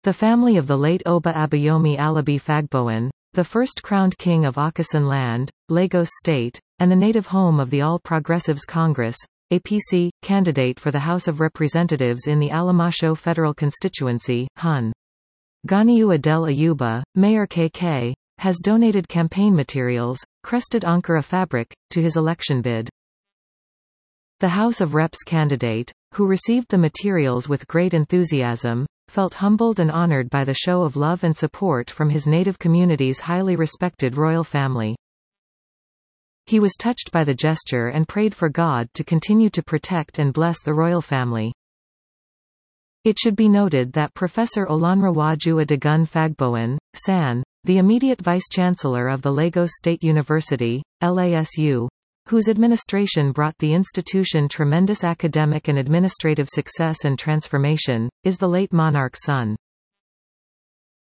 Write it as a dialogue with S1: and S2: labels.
S1: The family of the late Oba Abayomi Alabi Fagbohun, the first crowned king of Akasan Land, Lagos State, and the native home of the All Progressives Congress, APC, candidate for the House of Representatives in the Alamasho Federal Constituency, Hun. Ganiu Adel Ayuba, Mayor KK, has donated campaign materials, crested Ankara fabric, to his election bid. The House of Reps candidate, who received the materials with great enthusiasm, felt humbled and honored by the show of love and support from his native community's highly respected royal family. He was touched by the gesture and prayed for God to continue to protect and bless the royal family. It should be noted that Professor Olanrewaju Adigun Fagbohun, San, the immediate vice-chancellor of the Lagos State University, LASU, whose administration brought the institution tremendous academic and administrative success and transformation, is the late monarch's son.